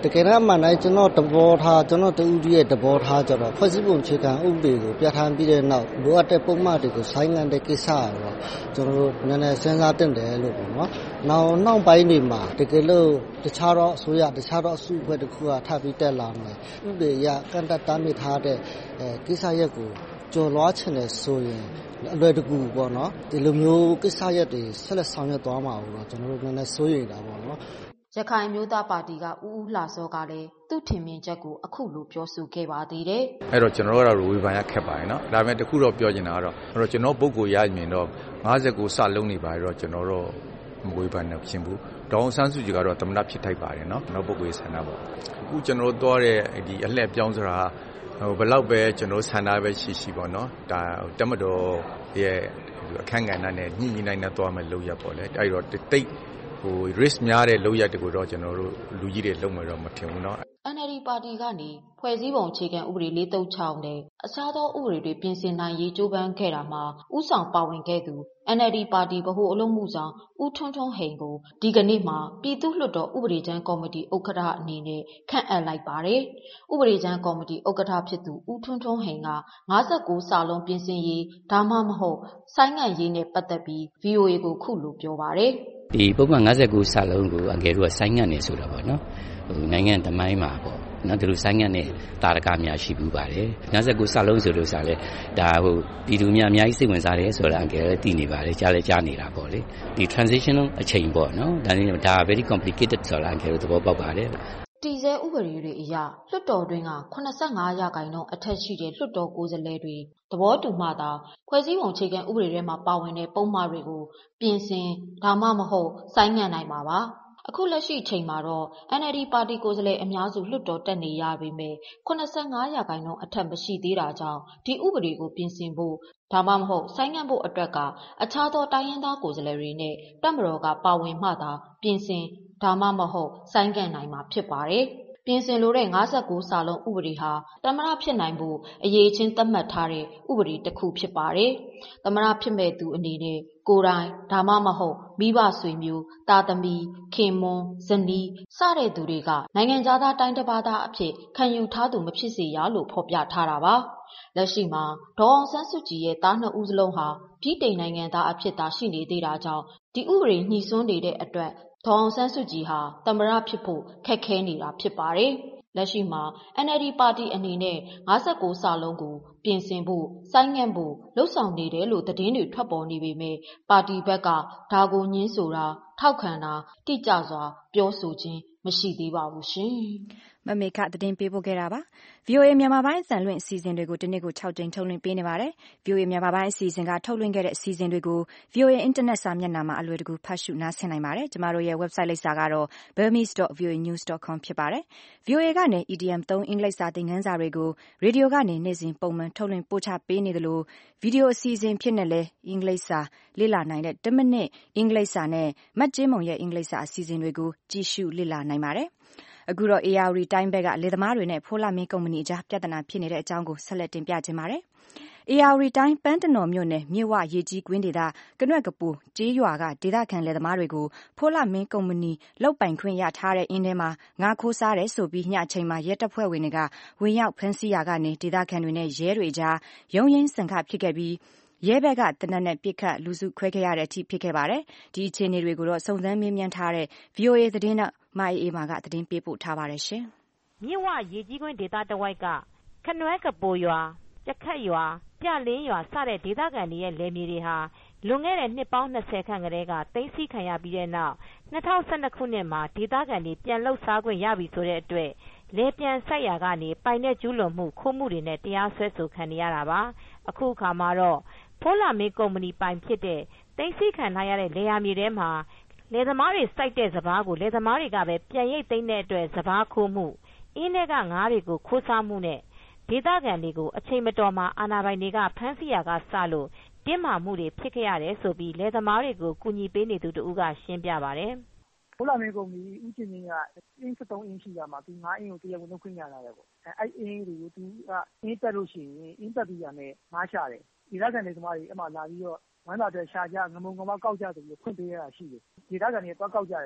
တကယ်တော့မှလည်းကျွန်တော်တဘောထားကျွန်တော်တူဦးရဲ့တဘောထားကြတော့ဖွဲ့စည်းပုံအခြေခံဥပဒေကိုပြဋ္ဌာန်းပြီးတဲ့နောက်လိုအပ်တဲ့ပုံမှန်တွေကိုဆိုင်းငံ့တဲ့ကိစ္စတော့ကျွန်တော်တို့နည်းနည်းစဉ်းစားတင်တယ်လို့ပေါ့နော်နောက်နောက်ပိုင်းတွေမှာတကယ်လို့တခြားတော့အစိုးရတခြားတော့အစုအဖွဲ့တစ်ခုကထပ်ပြီးတက်လာမယ်ဥပဒေရကန့်တတ်တားမြစ်ထားတဲ့အဲကိစ္စရက်ကိုကျော်လွှားချင်တယ်ဆိုရင်အလွယ်တကူပေါ့နော်ဒီလိုမျိုးကိစ္စရက်တွေဆက်လက်ဆောင်ရွက်သွားမှာတော့ကျွန်တော်တို့နည်းနည်းစိုးရိမ်တာပေါ့နော်ရခိုင်မျိုးသားပါတီကဦးဦးလှစောကလည်းသူ့ထင်မြင်ချက်ကိုအခုလိုပြောဆိုခဲ့ပါသေးတယ်။အဲ့တော့ကျွန်တော်တို့ကတော့ဝေဖန်ရခက်ပါတယ်နော်။ဒါပေမဲ့တခုတော့ပြောချင်တာကတော့အဲ့တော့ကျွန်တော်ပုဂ္ဂိုလ်ရမြင်တော့၅၉စလုံးနေပါတော့ကျွန်တော်တို့မဝေဖန်နေဖြစ်ဘူး။ဒေါအောင်ဆန်းစုကြည်ကတော့သမ္မတဖြစ်ထိုက်ပါတယ်နော်။ကျွန်တော်ပုဂ္ဂိုလ်ဆန္ဒပေါ့။အခုကျွန်တော်တို့သွားတဲ့ဒီအလှည့်ပြောင်းဆိုတာဟိုဘယ်လောက်ပဲကျွန်တော်ဆန္ဒပဲရှိရှိပေါ့နော်။ဒါတမတော်ရဲ့အခန့်ကဏ္ဍနဲ့ညှိညှိနှိုင်းနှံသွားမယ်လို့ရပေါ့လေ။အဲ့တော့တိတ်ဟို risk များတဲ့လောက်ရတဲ့ကိုတော့ကျွန်တော်တို့လူကြီးတွေလုံးမယ်တော့မထင်ဘူးเนาะအန် အယ် ဒီ ပါတီကနေဖွဲ့စည်းပုံအခြေခံဥပဒေလေးသုံးချောင်းနဲ့အခြားသောဥပဒေတွေပြင်ဆင်နိုင်ရေးကြိုးပမ်းခဲ့တာမှာဥဆောင်ပါဝင်ခဲ့သူ အန် အယ် ဒီ ပါတီဗဟိုအလုပ်မှုဆောင်ဦးထွန်းထွန်းဟိန်ကိုဒီကနေ့မှာပြည်သူ့လွှတ်တော်ဥပဒေကြမ်းကော်မတီဥက္ကဋ္ဌအနေနဲ့ခန့်အပ်လိုက်ပါတယ်။ဥပဒေကြမ်းကော်မတီဥက္ကဋ္ဌဖြစ်သူဦးထွန်းထွန်းဟိန်က၅၉စာလုံးပြင်ဆင်ရေးဒါမှမဟုတ်ဆိုင်းငံ့ရေးနဲ့ပတ်သက်ပြီး ဗီအိုအေ ကိုခုလိုပြောပါတယ်။ဒီပုံမှန်၅၉စာလုံးကိုအငယ်တို့ကဆိုင်းငံ့နေဆိုတာပေါ့နော်ဟိုနိုင်ငံသမိုင်းမှာပေါ့နော်ဒီလိုဆိုင်းငံ့နေတာရကများရှိဘူးပါတယ်၅၉စာလုံးဆိုလို့ဆိုလဲဒါဟိုပြည်သူများအများကြီးစိတ်ဝင်စားတယ်ဆိုတာအငယ်လည်းသိနေပါတယ်ကြားလည်းကြားနေတာပေါ့လေဒီ transitional အချိန်ပေါ့နော်ဒါနဲ့ဒါ very complicated ဆိုတာအငယ်တို့သဘောပေါက်ပါတယ်တည်ဆဲဥပဒေတွေအရလွှတ်တော်တွင်းက၈၅ရာခိုင်နှုန်းအထက်ရှိတဲ့လွှတ်တော်ကိုယ်စားလှယ်တွေသဘောတူမှသာဖွဲ့စည်းပုံအခြေခံဥပဒေထဲမှာပါဝင်တဲ့ပုံမှားတွေကိုပြင်ဆင်ဒါမှမဟုတ်ဆိုင်းငံ့နိုင်မှာပါအခုလက်ရှိအချိန်မှာတော့ အန် အယ် ဒီ ပါတီကိုယ်စားလှယ်အများစုလွှတ်တော်တက်နေရပေမဲ့၈၅ရာခိုင်နှုန်းအထက်မရှိသေးတာကြောင့်ဒီဥပဒေကိုပြင်ဆင်ဖို့ဒါမှမဟုတ်ဆိုင်းငံ့ဖို့အတွက်ကအခြားသောတိုင်းရင်းသားကိုယ်စားလှယ်တွေနဲ့တပ်မတော်ကပါဝင်မှသာပြင်ဆင်ဒါမှမဟုတ်ဆိုင်းငံ့နိုင်မှာဖြစ်ပါတယ်။ပြင်ဆင်လိုတဲ့၅၉စာလုံးဥပဒေဟာသမ္မတဖြစ်နိုင်ဖို့အရေးချင်းသတ်မှတ်ထားတဲ့ဥပဒေတစ်ခုဖြစ်ပါတယ်။သမ္မတဖြစ်မဲ့သူအနေနဲ့ကိုယ်တိုင်ဒါမှမဟုတ်မိဘဆွေမျိုးတာသမီခင်မွန်းဇနီးစတဲ့သူတွေကနိုင်ငံသားတိုင်းတစ်ပါးသားအဖြစ်ခံယူထားသူမဖြစ်စေရလို့ဖော်ပြထားတာပါ။လက်ရှိမှာဒေါ်အောင်ဆန်းစုကြည်ရဲ့သားနှစ်ဦးစလုံးဟာပြည်တိန်နိုင်ငံသားအဖြစ်သာရှိနေသေးတာကြောင့်ဒီဥပဒေညှိစွန်းနေတဲ့အတွက်ဒေါ်အောင်ဆန်းစုကြည်ဟာသမ္မတဖြစ်ဖို့ခက်ခဲနေတာဖြစ်ပါတယ်။လက်ရှိမှာ အန် အယ် ဒီ ပါတီအနေနဲ့၅၉စာလုံးကိုပြင်ဆင်ဖို့ဆိုင်းငံ့ဖို့လှုံ့ဆော်နေတယ်လို့သတင်းတွေထွက်ပေါ်နေပေမဲ့ပါတီဘက်ကဒါကိုညှင်းဆိုတာထောက်ခံတာတိကျစွာပြောဆိုခြင်းမရှိသေးပါဘူးရှင်။မမေခသတင်းပေးပို့ခဲ့တာပါ။ ဗွီအိုအေမြန်မာပိုင်းအသံလွှင့်အစီအစဉ်တွေကိုဒီနေ့ကို၆ကြိမ်ထုတ်လွှင့်ပေးနေပါတယ်။ ဗွီအိုအေမြန်မာပိုင်းအစီအစဉ်ကထုတ်လွှင့်ခဲ့တဲ့အစီအစဉ်တွေကို ဗွီအိုအေအင်တာနက်စာမျက်နှာမှာအလွယ်တကူဖတ်ရှုနားဆင်နိုင်ပါတယ်။ကျမတို့ရဲ့ website လိပ်စာကတော့ burmese dot v o a news dot com ဖြစ်ပါတယ်။ ဗွီအိုအေကနေ အီဒီအမ် သုံးအင်္ဂလိပ်စာသင်ခန်းစာတွေကိုရေဒီယိုကနေနေ့စဉ်ပုံမှန်ထုတ်လွှင့်ပို့ချပေးနေသလိုဗီဒီယိုအစီအစဉ်ဖြစ်နဲ့လည်းအင်္ဂလိပ်စာလေ့လာနိုင်တဲ့တစ်မိနစ်အင်္ဂလိပ်စာနဲ့မတ်ကျင်းမုံရဲ့အင်္ဂလိပ်စာအစီအစဉ်တွေကိုကြည့်ရှုလေ့လာနိုင်ပါတယ်။အခုတော့ ဧရာဝတီတိုင်းဘက်ကလယ်သမားတွေနဲ့ဖိုးလှမင်းကုမ္ပဏီအကြားပြဿနာဖြစ်နေတဲ့အကြောင်းကိုဆက်လက်တင်ပြခြင်းပါတယ်။ဧရာဝတီတိုင်းပန်းတနော်မြို့နယ်မြစ်ဝရေကြီးကွင်းဒေသကနွဲ့ကပူကျေးရွာကဒေသခံလယ်သမားတွေကိုဖိုးလှမင်းကုမ္ပဏီလုပ်ပိုင်ခွင့်ရထားတဲ့အင်းထဲမှာငါးခိုးစားတယ်ဆိုပြီးညအချိန်မှာရဲတပ်ဖွဲ့ဝင်တွေကဝင်ရောက်ဖမ်းဆီးရာကနေဒေသခံတွေနဲ့ရဲတွေကြားရုန်းရင်းဆန်ခတ်ဖြစ်ခဲ့ပြီးရဲဘက်ကတနက်နဲ့ပစ်ခတ်လူစုခွဲခဲ့ရတဲ့အထိဖြစ်ခဲ့ပါတယ်။ဒီအခြေအနေတွေကိုတော့စုံစမ်းမေးမြန်းထားတဲ့ ဗွီအိုအေသတင်းတောက်မအေးအေးမာကသတင်းပေးပို့ထားပါတယ်ရှင်။မြစ်ဝရေကြီးကွင်းဒေသတဝိုက်ကခနွဲကပိုရွာကြခတ်ရွာပြလင်းရွာစတဲ့ဒေသခံတွေရဲ့လယ်မြေတွေဟာလွန်ခဲ့တဲ့နှစ်ပေါင်း၂၀ခန့်ကတည်းကသိမ်းဆည်းခံရပြီးတဲ့နောက်၂၀၁၂ခုနှစ်မှာဒေသခံတွေပြန်လှုပ်ရှားခွင့်ရပြီဆိုတဲ့အတွက်လယ်ပြန်စိုက်ရာကနေပိုင်တဲ့ကျူးလွန်မှုခိုးမှုတွေနဲ့တရားစွဲဆိုခံနေရတာပါ။အခုအခါမှာတော့ဖိုးလှမင်းကုမ္ပဏီပိုင်ဖြစ်တဲ့သိမ်းဆည်းခံထားရတဲ့လယ်ယာမြေထဲမှာလယ်သမားတွေစိုက်တဲ့စပါးကိုလယ်သမားတွေကပဲပြန်ရိတ်သိမ်းတဲ့အတွက်စပါးခိုးမှုအင်းထဲကငါးတွေကိုခိုးစားမှုနဲ့ဒေသခံတွေကိုအချိန်မတော်မှာအာဏာပိုင်တွေကဖမ်းဆီးရာကစလို့တင်းမာမှုတွေဖြစ်ခဲ့ရတယ်ဆိုပြီးလယ်သမားတွေကိုကူညီပေးနေသူတဦးကရှင်းပြပါတယ်။ဖိုးလှမင်းကုမ္ပဏီဦးကျင်ချင်းကအင်း၁၃အင်းရှိတာမှာသူငါးအင်းကိုတရားဝင်လုပ်ခွင့်ရလာတယ်ပေါ့။အဲ့အင်းတွေကိုသူကအင်းတက်လို့ရှိရင်အင်းတက်ပြီးရမယ်ငါးရှာတယ်။ဒေသခံလယ်သမားတွေအဲ့မှာလာပြီးတော့ဝမ်းသာတဲ့ရှာကြငမုံငမောက်ကောက်ကြဆိုပြီးဖွင့်ပေးရတာရှိတယ်။ဒေသခံတွေတော့ကောက်ကြတယ်။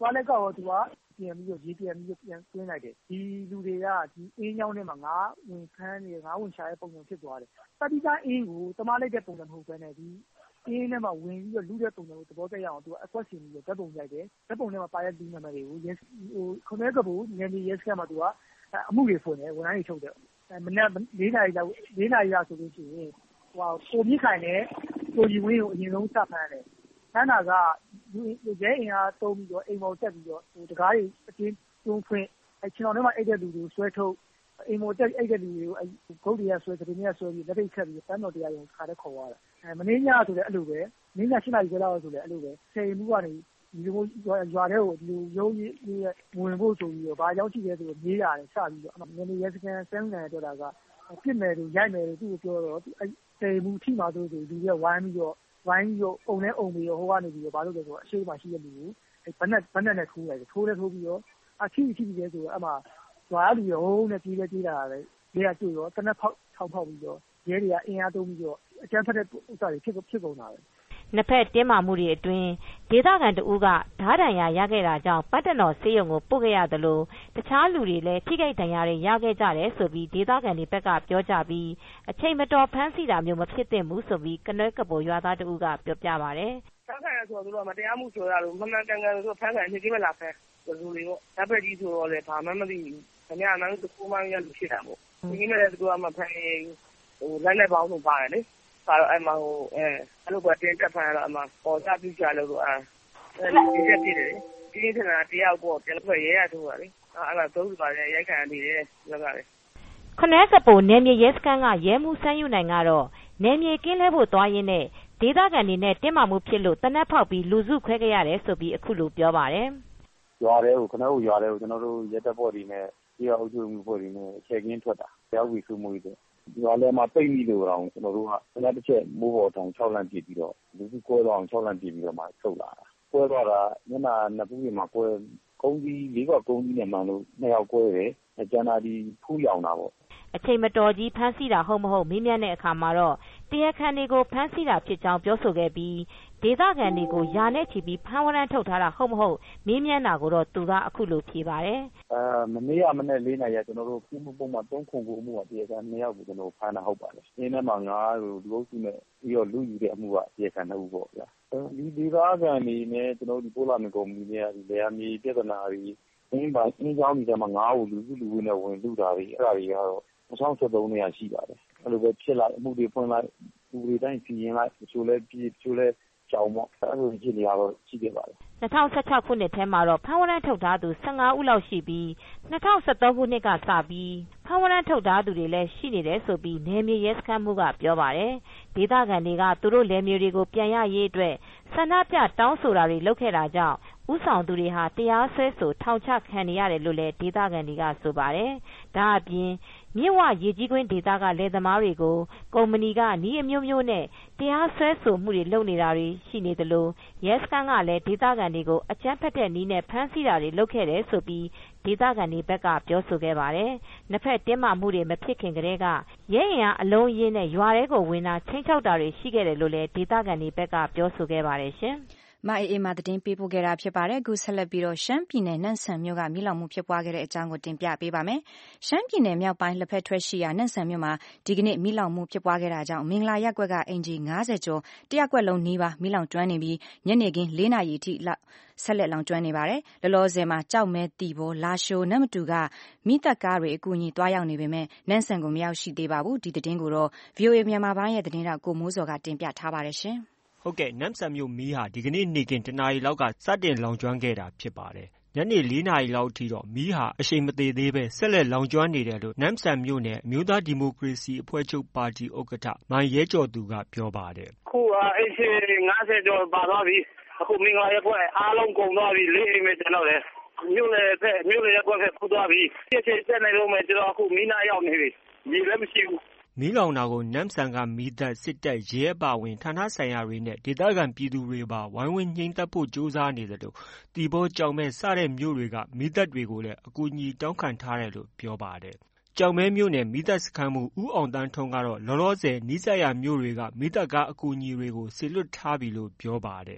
သွားလက်ကောက်တော့သူကပြန်ပြီးတော့ရေးပြန်ပြီးတော့ပြန်သွင်းလိုက်တယ်ဒီလူတွေကဒီအင်းချောင်းထဲမှာငါးဝင်ခန်းနေငါးဝင်ရှာတဲ့ပုံစံဖြစ်သွားတယ်တတိသားအင်းကိုတမလိုက်တဲ့ပုံစံမဟုတ်ဘဲနဲ့ဒီအင်းထဲမှာဝင်ပြီးတော့လူတဲ့ပုံစံကိုသဘောကျရအောင်သူကအကွက်ဆင်ပြီးတော့ဓာတ်ပုံရိုက်တယ်ဓာတ်ပုံထဲမှာပါတဲ့လူနာမည်တွေကိုဟိုခုနကဘူငယ်နေရဲစခန်းမှာသူကအမှုတွေဖွင့်တယ်ဝန်ထမ်းတွေထုတ်တယ်မနက်၄နာရီလောက်၄နာရီလောက်ဆိုလို့ရှိရင်ဟိုကိုမြင့်ခိုင်နဲ့ကိုကြီးဝင်းကိုအရင်ဆုံးစဖမ်းတယ်ဆန်းတာကရဲအင်အားတုံးပြီးတော့အိမ်ပေါ်တက်ပြီးတော့ဟိုတကားတွေအတင်းတွန်းဖွင့်အဲချင်တော်ထဲမှာအိတ်တဲ့လူတွေကိုဆွဲထုတ်အိမ်ပေါ်တက်အိတ်တဲ့လူတွေကိုအဲဂုတ်တွေကဆွဲသတင်းတွေကဆွဲပြီးလက်ထိတ်ခတ်ပြီးတန်းတော်တရားရုံခါတဲ့ခေါ်သွားတာအဲမင်းညဆိုလည်းအဲ့လိုပဲမင်းညရှင်းလိုက်ကြတော့ဆိုလည်းအဲ့လိုပဲဆယ်မှုကနေဒီလိုရွာတဲ့ကိုဒီလိုရုံးကြီးဝင်ဖို့ဆိုပြီးတော့ဘာကြောင့်ရှိလဲဆိုတော့မေးရတယ်စပြီးတော့ငနေရဲစကန်ဆန်းကန်ပြောတာကပြစ်မယ်လို့ရိုက်မယ်လို့သူ့ကိုပြောတော့အဲဆယ်မှုထိမှဆိုဆိုလူတွေကဝိုင်းပြီးတော့ဝိုင်းပြီးတော့အုံနဲ့အုံပြီးတော့ဟိုကနေပြီးတော့ဘာလို့လဲဆိုတော့အရှိမှရှိတဲ့လူကိုအဲဘက်နဲ့ဘက်နဲ့နဲ့ထိုးလိုက်တယ်ထိုးလဲထိုးပြီးတော့အချိအချိပဲဆိုတော့အမှရွာလူရောနဲ့ပြေးလဲပြေးလာတယ်လေကတွေ့တော့တနက်ဖောက်ထောက်ဖောက်ပြီးတော့ရဲတွေကအင်အားသုံးပြီးတော့အကြမ်းဖက်တဲ့ဥစ္စာတွေဖြစ်ဖြစ်ကုန်တာပဲနှစ်ဖက်တင်းမာမှုတွေအတွင်းဒေသခံတဦးကဓားဒဏ်ရာရခဲ့တာကြောင့်ပတ်တနော်ဆေးရုံကိုပို့ခဲ့ရသလိုတခြားလူတွေလည်းထိခိုက်ဒဏ်ရာတွေရခဲ့ကြတယ်ဆိုပြီးဒေသခံတွေဘက်ကပြောကြပြီးအချိန်မတော်ဖမ်းဆီးတာမျိုးမဖြစ်သင့်ဘူးဆိုပြီးကနွဲကပေါ်ရွာသားတဦးကပြောပြပါတယ်ဖမ်းခံရဆိုတော့မတရားမှုဆိုတာလို့မှန်မှန်ကန်ကန်ဆိုဖမ်းခံနေကြမလားဖမ်းလူတွေပေါ့တပ်ဖက်ကြီးဆိုတော့လေဘာမှမသိဘူးခင်ဗျာမှန်းတကူမှရလို့ဖြစ်တာပေါ့ဒီနေ့လည်းတကူမှဖမ်းရင်ဟိုလက်နဲ့ပေါင်းလို့ပါတယ်လေပါတော့အဲ့မှာဟိုအဲအဲ့လိုကတင်တက်ဖမ်းရတော့အမှပေါ်ကြပြကြလို့တော့အဲဒီရက်ပြည့်တယ်ဒီနေ့ကတယောက်ပေါ့ပြန်ဖွဲ့ရဲရထိုးပါလေအဲ့ဒါသုံးပါလေရိုက်ခံနေတယ်လောက်ကလေခနဲကပိုနယ်မြေရဲစခန်းကရဲမှုစမ်းယူနိုင်ကတော့နယ်မြေကင်းလဲဖို့သွားရင်းနဲ့ဒေသခံတွေနဲ့တင်းမာမှုဖြစ်လို့တနက်ဖောက်ပြီးလူစုခွဲခဲ့ရတယ်ဆိုပြီးအခုလိုပြောပါတယ်ရွာတဲ့ကိုခနဲကိုရွာတဲ့ကိုကျွန်တော်တို့ရဲတပ်ဖွဲ့တွေနဲ့ဒီအုပ်ချုပ်မှုဖွဲ့တွေနဲ့အချက်ကင်းထွက်တာရောက်ပြီးစုမှုတွေရွာလဲမှာပိတ်မိလို့တော့ကျွန်တော်တို့ကခဏတစ်ချက်မိုးပေါ်ထောင်၆လမ်းပြည့်ပြီးတော့လူစုကွဲတော့၆လမ်းပြည့်ပြီးတော့မှထုတ်လာတာကွဲတော့တာညနာနှစ်ပူးတွေမှာကွဲကုန်းကြီးလေးကကုန်းကြီးနဲ့မှန်လို့နှစ်ယောက်ကွဲတယ်ကျန်တာဒီဖူးရောင်တာပေါ့အချိန်မတော်ကြီးဖမ်းဆီးတာဟုတ်မဟုတ်မေးမြန်းတဲ့အခါမှာတော့တရားခံတွေကိုဖမ်းဆီးတာဖြစ်ကြောင်းပြောဆိုခဲ့ပြီးဒေသခံတွေကိုယာနဲ့ချီပြီးဖမ်းဝရမ်းထုတ်ထားတာဟုတ်မဟုတ်မေးမြန်းတာကိုတော့သူကအခုလိုဖြေပါတယ်အဲမနေ့ကမနေ့လေးနာရီကျွန်တော်တို့ပြည်မှုပုံမှာသုံးခုကိုအမှုကတရားခံနှစ်ယောက်ကိုကျွန်တော်ဖမ်းတာဟုတ်ပါတယ်အင်းထဲမှာငါးလူလူစုနဲ့ပြီးတော့လူယူတဲ့အမှုကတရားခံနှစ်ဦးပေါ့ဗျာဒီဒေသခံတွေနဲ့ကျွန်တော်ဒီပိုလာမင်ကုမ္ပဏီနဲ့ဒီလေယာဉ်မြေပြဿနာတွေအင်းပါအင်းကြောင်းဒီမှာငါးကိုလူစုလူဝင်းနဲ့ဝင်လူတာတွေအဲ့ဒါတွေကတော့၂၀၁၃နဲ့ရှိပါတယ်အဲ့လိုပဲဖြစ်လိုက်အမှုတွေဖွင့်လိုက်လူတွေတိုင်းပြည်ရင်လိုက်ချိုးလဲပြည်ချိုးလဲကြောင်ပေါ့အဲ့လိုကြည့်နေရတော့ရှိခဲ့ပါတယ်၂၀၁၆ခုနှစ်ထဲမှာတော့ဖမ်းဝရမ်းထုတ်ထားသူ၁၅ဦးလောက်ရှိပြီး၂၀၁၃ခုနှစ်ကစပြီးဖမ်းဝရမ်းထုတ်ထားသူတွေလည်းရှိနေတယ်ဆိုပြီးနယ်မြေရဲစခန်းမှုကပြောပါတယ်ဒေသခံတွေကသူတို့နယ်မြေတွေကိုပြန်ရရေးအတွက်ဆန္ဒပြတောင်းဆိုတာတွေလုပ်ခဲ့တာကြောင့်ဦးဆောင်သူတွေဟာတရားစွဲဆိုထောင်ချခံနေရတယ်လို့လည်းဒေသခံတွေကဆိုပါတယ်ဒါအပြင်မြစ်ဝရေကြီးကွင်းဒေသကလယ်သမားတွေကိုကုမ္ပဏီကနီးအမျိုးမျိုးနဲ့တရားစွဲဆိုမှုတွေလုပ်နေတာတွေရှိနေသလိုရဲစခန်းကလည်းဒေသခံတွေကိုအကြမ်းဖက်တဲ့နည်းနဲ့ဖမ်းဆီးတာတွေလုပ်ခဲ့တယ်ဆိုပြီးဒေသခံတွေဘက်ကပြောဆိုခဲ့ပါတယ်နှစ်ဖက်တင်းမာမှုတွေမဖြစ်ခင်ကတည်းကရဲအင်အားအလုံးအရင်းနဲ့ရွာထဲကိုဝင်တာချင်းချောက်တာတွေရှိခဲ့တယ်လို့လည်းဒေသခံတွေဘက်ကပြောဆိုခဲ့ပါတယ်ရှင်မအေးအေးမှာသတင်းပေးပို့ခဲ့တာဖြစ်ပါတယ်အခုဆက်လက်ပြီးတော့ရှမ်းပြည်နယ်နန့်ဆန်မြို့ကမိလောင်မှုဖြစ်ပွားခဲ့တဲ့အကြောင်းကိုတင်ပြပေးပါမယ်ရှမ်းပြည်နယ်မြောက်ပိုင်းလက်ဖက်ထွက်ရှိရာနန့်ဆန်မြို့မှာဒီကနေ့မိလောင်မှုဖြစ်ပွားခဲ့တာကြောင့်မင်္ဂလာရပ်ကွက်ကအင်ဂျီ၅၀ကျော်တရက်ကွက်လုံးနီးပါးမိလောင်ကျွမ်းနေပြီးညနေခင်း၄နာရီအထိလောက်ဆက်လက်လောင်ကျွမ်းနေပါတယ်လောလောဆယ်မှာကြောက်မဲတီဘောလာရှိုနတ်မတူကမိသက်ကားတွေအကူအညီတွားရောက်နေပေမဲ့နန့်ဆန်ကိုမရောက်ရှိသေးပါဘူးဒီသတင်းကိုတော့ ဗီအိုအေ မြန်မာပိုင်းရဲ့သတင်းတောက်ကိုမိုးစောကတင်ပြထားပါတယ်ရှင်ဟုတ်ကဲ့နမ်ဆန်မြို့မီးဟာဒီကနေ့နေ့ကင်းတနာရီလောက်ကစတင်လောင်ကျွမ်းခဲ့တာဖြစ်ပါတယ်ညနေ၄နာရီလောက်အထိတော့မီးဟာအရှိန်မသေးသေးပဲဆက်လက်လောင်ကျွမ်းနေတယ်လို့နမ်ဆန်မြို့နယ်အမျိုးသားဒီမိုကရေစီအဖွဲ့ချုပ်ပါတီဥက္ကဋ္ဌမိုင်ရဲကျော်သူကပြောပါတယ်ခုအိမ်ရှင်၅၀ကျော်ပါသွားပြီအခုမင်္ဂလာရပ်ကွက်အားလုံးကုန်သွားပြီလေးအိမ်ပဲကျွန်တော်လည်းမြို့လေဖက်မြို့လေရပ်ကွက်ဖက်ဖူးသွားပြီဖြစ်ဖြစ်တက်နေလို့မယ်ကျွန်တော်အခုမီးနာရောက်နေပြီမြေလည်းမရှိဘူးမီးလောင်တာကိုနမ်ဆန်ကမီးတပ်စစ်တပ်ရဲအပါဝင်ဌာနဆိုင်ရာတွေနဲ့ဒေသခံပြည်သူတွေပါဝိုင်းဝန်းငြိမ်းသတ်ဖို့ကြိုးစားနေတယ်လို့တီဘောကြောင်မဲစတဲ့မြို့တွေကမီးတပ်တွေကိုလည်းအကူအညီတောင်းခံထားတယ်လို့ပြောပါတယ်။ကြောင်မဲမြို့နယ်မီးတပ်စခန်းမှုဦးအောင်တန်းထုံးကတော့လောလောဆယ်နီးစပ်ရာမြို့တွေကမီးတပ်ကားအကူအညီတွေကိုဆေလွတ်ထားပြီလို့ပြောပါတယ်။ကျ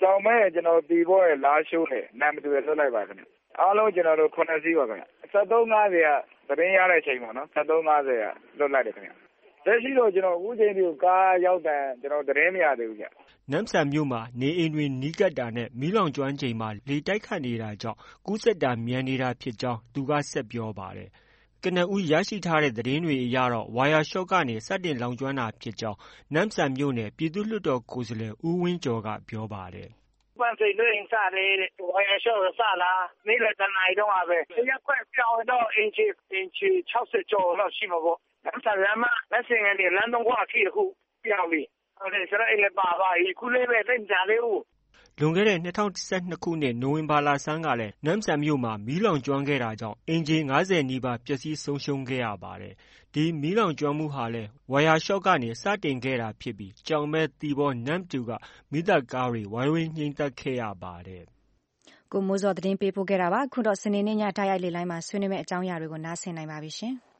ကြောင်မဲကျွန်တော်တီဘောရဲ့လာရှိုးနဲ့နာမတူရလွတ်လိုက်ပါခင်ဗျအားလုံးကျွန်တော်တို့ခုနှစ်စီးပါခင်ဗျဆက်သုံးငါးဆယ်ကသတင်းရတဲ့အချိန်ပေါ့နော်ဆက်သုံးငါးဆယ်ကလွတ်လိုက်တယ်ခင်ဗျလက်ရှိတော့ကျွန်တော်အခုချိန်ထိကားရောက်တယ်ကျွန်တော်သတင်းမရသေးဘူးဗျနမ်ဆန်မြို့မှာနေအိမ်တွေနီးကပ်တာနဲ့မီးလောင်ကျွမ်းချိန်မှာလေတိုက်ခတ်နေတာကြောင့်ကူးစက်တာမြန်နေတာဖြစ်ကြောင်းသူကဆက်ပြောပါတယ်ကနဦးရရှိထားတဲ့သတင်းတွေအရတော့ဝါယာရှော့ကနေစတင်လောင်ကျွမ်းတာဖြစ်ကြောင်းနမ်ဆန်မြို့နယ်ပြည်သူ့လွှတ်တော်ကိုယ်စားလှယ်ဦးဝင်းကျော်ကပြောပါတယ်ပန်းစိတ်လွှင့်စားတယ်ဝါယာရှော့စလာနေ့လယ်တနာရီတော့ပဲရက်ခွက်ပြောင်းတော့အင်ချီအင်ချီ၆၀ကျော်လောက်ရှိမှာပေါ့နမ်ဆန်လမ်းမလက်စင်ကနေလမ်းတော့ခွာခီအခုပြောင်းပြီဟုတ်တယ်ဆိုတော့အဲ့လည်းပါပါခုလေးပဲသိကြလေးဦးလွန်ခဲ့တဲ့၂၀၁၂ခုနှစ်နိုဝင်ဘာလဆန်းကလည်းနမ်ဆန်မြို့မှာမီးလောင်ကျွမ်းခဲ့တာကြောင့်အင်ဂျင်၅၀နီးပါးပျက်စီးဆုံးရှုံးခဲ့ရပါတယ်။ဒီမီးလောင်ကျွမ်းမှုဟာလည်းဝါယာရှော့ကနေစတင်ခဲ့တာဖြစ်ပြီးကြောင်မဲတီဘောနမ်တူကမီးသတ်ကားတွေဝိုင်းဝန်းငြိမ်းသတ်ခဲ့ရပါတယ်။ကိုမိုးစောသတင်းပေးပို့ခဲ့တာပါ။ခုတော့စနေနေ့ညတိုက်ရိုက်လေလိုင်းမှာဆွေးနွေးမယ့်အကြောင်းအရာတွေကိုနားဆင်နိုင်ပါပြီရှင်။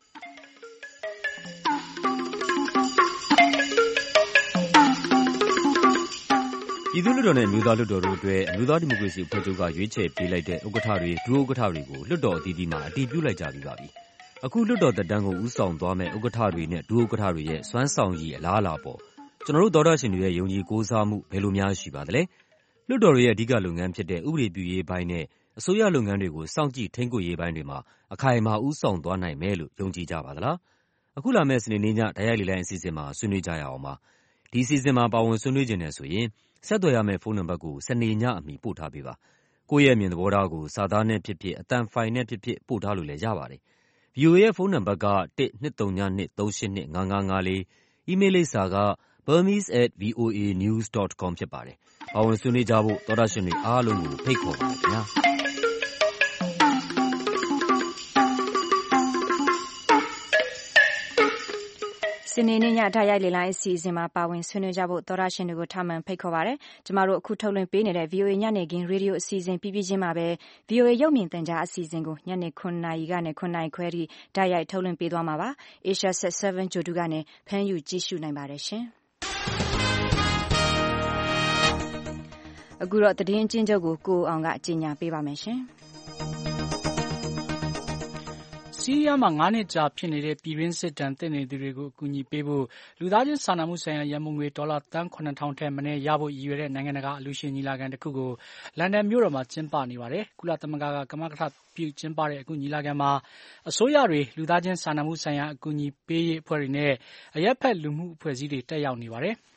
ပြည်သူ့လွှတ်တော်နဲ့အမျိုးသားလွှတ်တော်တို့အတွက်အမျိုးသားဒီမိုကရေစီအဖွဲ့ချုပ်ကရွေးချယ်ပေးလိုက်တဲ့ဥက္ကဋ္ဌတွေဒုဥက္ကဋ္ဌတွေကိုလွှတ်တော်အသီးသီးမှာအတည်ပြုလိုက်ကြပြီးပါပြီ။အခုလွှတ်တော်သက်တမ်းကိုဦးဆောင်သွားမယ့်ဥက္ကဋ္ဌတွေနဲ့ဒုဥက္ကဋ္ဌတွေရဲ့စွမ်းဆောင်ရည်အလားအလာပေါ်ကျွန်တော်တို့သောတရှင်တွေရဲ့ယုံကြည်ကိုးစားမှုဘယ်လိုများရှိပါသလဲ။လွှတ်တော်တွေရဲ့အဓိကလုပ်ငန်းဖြစ်တဲ့ဥပဒေပြုရေးပိုင်းနဲ့အစိုးရလုပ်ငန်းတွေကိုစောင့်ကြည့်ထိန်းကွပ်ရေးပိုင်းတွေမှာအခိုင်အမာဦးဆောင်သွားနိုင်မယ်လို့ယုံကြည်ကြပါသလား။အခုလာမယ့်စနေနေ့ညတိုက်ရိုက်လေလိုင်းအစီအစဉ်မှာဆွေးနွေးကြရအောင်ပါ။ဒီအစီအစဉ်မှာပါဝင်ဆွေးနွေးခြင်းနဲ့ဆိုရင်ဆက်သွယ်ရမယ့်ဖုန်းနံပါတ်ကိုစနေညအမီပို့ထားပေးပါ။ကိုယ့်ရဲ့အမြင်သဘောထားကိုစာသားနဲ့ဖြစ်ဖြစ်အသံဖိုင်နဲ့ဖြစ်ဖြစ်ပို့ထားလို့လည်းရပါတယ်။ဗွီအိုအေရဲ့ဖုန်းနံပါတ်ကတစ်၂၃ည၂သုံးရှစ်၂၅၅၅လေး၊အီးမေးလ်လိပ်စာက burmese at voanews dot com ဖြစ်ပါတယ်။ပါဝင်ဆွေးနွေးကြဖို့သောတရှင်တွေအားလုံးကိုဖိတ်ခေါ်ပါတယ်ခင်ဗျာ။စနေနေ့ညတိုက်ရိုက်လေလိုင်းအစီအစဉ်မှာပါဝင်ဆွေးနွေးကြဖို့သောတရှင်တွေကိုထပ်မံဖိတ်ခေါ်ပါရစေ။ကျမတို့အခုထုတ်လွှင့်ပေးနေတဲ့ ဗွီအိုအေညနေခင်းရေဒီယိုအစီအစဉ်ပြီးပြီးချင်းမှာပဲ ဗွီအိုအေရုပ်မြင်သံကြားအစီအစဉ်ကိုညနေခုနှစ်နာရီကနေခုနှစ်နာရီခွဲထိတိုက်ရိုက်ထုတ်လွှင့်ပေးသွားမှာပါ။ Asia Set 7 ဂျိုတူကနေဖမ်းယူကြည့်ရှုနိုင်ပါတယ်ရှင်။အခုတော့သတင်းအကျဉ်းချုပ်ကိုကိုအောင်ကကြေညာပေးပါမယ်ရှင်။ဆီးရီးယားမှာငါးနှစ်ကြာဖြစ်နေတဲ့ပြည်တွင်းစစ်ဒဏ်သင့်နေသူတွေကိုအကူအညီပေးဖို့လူသားချင်းစာနာမှုဆိုင်ရာရန်ပုံငွေဒေါ်လာသန်းခုနှစ်ထောင်ထက်မနည်းရဖို့ရည်ရွယ်တဲ့နိုင်ငံတကာအလှူရှင်ညီလာခံတစ်ခုကိုလန်ဒန်မြို့တော်မှာကျင်းပနေပါတယ်။ကုလသမဂ္ဂကကမကထပြုကျင်းပတဲ့အခုညီလာခံမှာအစိုးရတွေလူသားချင်းစာနာမှုဆိုင်ရာအကူအညီပေးရေးအဖွဲ့တွေနဲ့အရပ်ဖက်လူမှုအဖွဲ့အစည်းတွေတက်ရောက်နေပါတယ်။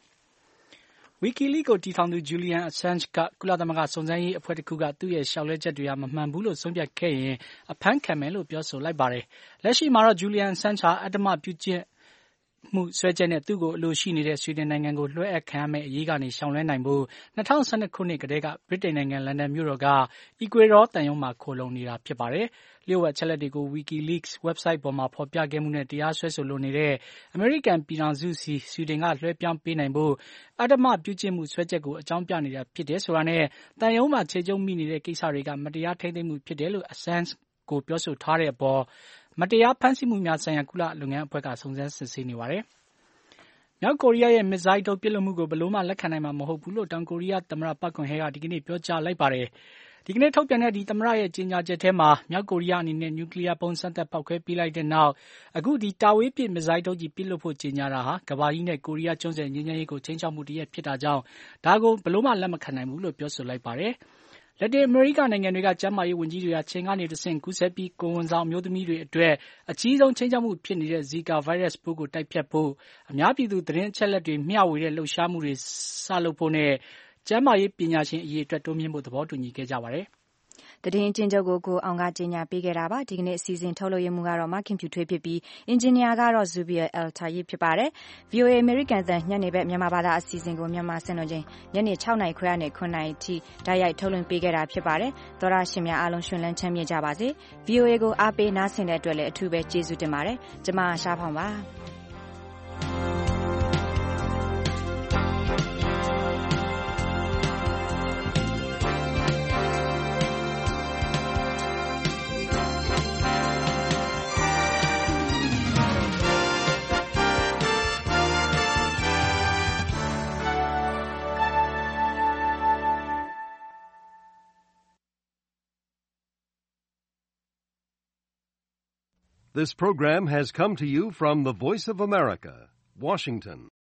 WikiLeaks ကိုတည်ထောင်သူ Julian Assange ကကုလသမဂ္ဂစုံစမ်းရေးအဖွဲ့တစ်ခုကသူ့ရဲ့လျှောက်လဲချက်တွေဟာမမှန်ဘူးလို့ဆုံးဖြတ်ခဲ့ရင်အဖမ်းခံမယ်လို့ပြောဆိုလိုက်ပါတယ်။လက်ရှိမှာတော့ Julian Assange ဟာအဓမ္မပြုကျင့်မှုစွဲချက်နဲ့သူ့ကိုအလိုရှိနေတဲ့ဆွီဒင်နိုင်ငံကိုလွှဲအပ်ခံရမယ့်အရေးကနေရှောင်လွှဲနိုင်ဖို့၂၀၁၂ခုနှစ်ကတည်းကဗြိတိန်နိုင်ငံလန်ဒန်မြို့တော်က Ecuador သံရုံးမှာခိုလှုံနေတာဖြစ်ပါတယ်။လျှို့ဝှက်အချက်အလက်တွေကို WikiLeaks website ပေါ်မှာဖော်ပြခဲ့မှုနဲ့တရားစွဲဆိုလိုနေတဲ့အမေရိကန်ပြည်ထောင်စုဆီဆွီဒင်ကလွှဲပြောင်းပေးနိုင်ဖို့အဓမ္မပြုကျင့်မှုစွဲချက်ကိုအကြောင်းပြနေတာဖြစ်တယ်ဆိုတာနဲ့သံရုံးမှာခြေကျုံမိနေတဲ့ကိစ္စတွေကမတရားထိန်းသိမ်းမှုဖြစ်တယ်လို့ Assange ကိုပြောဆိုထားတဲ့အပေါ်မတရားဖမ်းဆီးမှုများဆိုင်ရာကုလလုပ်ငန်းအဖွဲ့ကစုံစမ်းစစ်ဆေးနေပါတယ်။မြောက်ကိုရီးယားရဲ့မစ်ဇိုင်းဒုံးပစ်လွှတ်မှုကိုဘယ်လိုမှလက်ခံနိုင်မှာမဟုတ်ဘူးလို့တောင်ကိုရီးယားသမ္မတပတ်ကွန်ဟဲကဒီကနေ့ပြောကြားလိုက်ပါတယ်။ဒီကနေ့ထုတ်ပြန်တဲ့ဒီသမ္မတရဲ့ကြေညာချက်ထဲမှာမြောက်ကိုရီးယားအနေနဲ့နျူကလ িয়ার ပုံစံသက်ပောက်ခွဲပေးလိုက်တဲ့နောက်အခုဒီတာဝေးပစ်မစ်ဇိုင်းဒုံးကြီးပစ်လွှတ်ဖို့ကြေညာတာဟာကမ္ဘာကြီးနဲ့ကိုရီးယားကျွန်းဆွယ်ငြိမ်းချမ်းရေးကိုချိန်ချောက်မှုတရက်ဖြစ်တာကြောင့်ဒါကိုဘယ်လိုမှလက်မခံနိုင်ဘူးလို့ပြောဆိုလိုက်ပါတယ်။လက်တင်အမေရိကနိုင်ငံတွေကကျန်းမာရေးဝန်ကြီးတွေကချိန်ကနေတဆင့်ကူးစက်ပြီးကိုယ်ဝန်ဆောင်အမျိုးသမီးတွေအတွက်အကြီးဆုံးချိန်ချောက်မှုဖြစ်နေတဲ့ Zika ဗိုင်းရပ်စ်ပိုးကိုတိုက်ဖြတ်ဖို့အများပြည်သူသတင်းအချက်အလက်တွေမျှဝေတဲ့လှုပ်ရှားမှုတွေစလုပ်ဖို့နဲ့ကျန်းမာရေးပညာရှင်အရေးအတွက်တိုးမြှင့်ဖို့သဘောတူညီခဲ့ကြပါတယ်။သတင်းအကျဉ်းချုပ်ကိုကိုအောင်ကကြေညာပေးခဲ့တာပါဒီကနေ့အစီအစဉ်ထုတ်လွှင့်မှုကတော့မခင်ဖြူထွေးဖြစ်ပြီးအင်ဂျင်နီယာကတော့ Zubia Al-Tayyib ဖြစ်ပါတယ် ဗွီအိုအေ American သံညနေဘက်မြန်မာဘာသာအစီအစဉ်ကိုမြန်မာစံတော်ချိန်ညနေ၆နာရီခွဲနဲ့ခုနှစ်နာရီထိတိုက်ရိုက်ထုတ်လွှင့်ပေးခဲ့တာဖြစ်ပါတယ်သောရရှင်များအားလုံးရှင်လန်းချမ်းမြေ့ကြပါစေ ဗွီအိုအေကိုအားပေးနားဆင်တဲ့အတွက်လည်းအထူးပဲကျေးဇူးတင်ပါတယ်ကျွန်မရှားဖောင်ပါ This program has come to you from the Voice of America, Washington.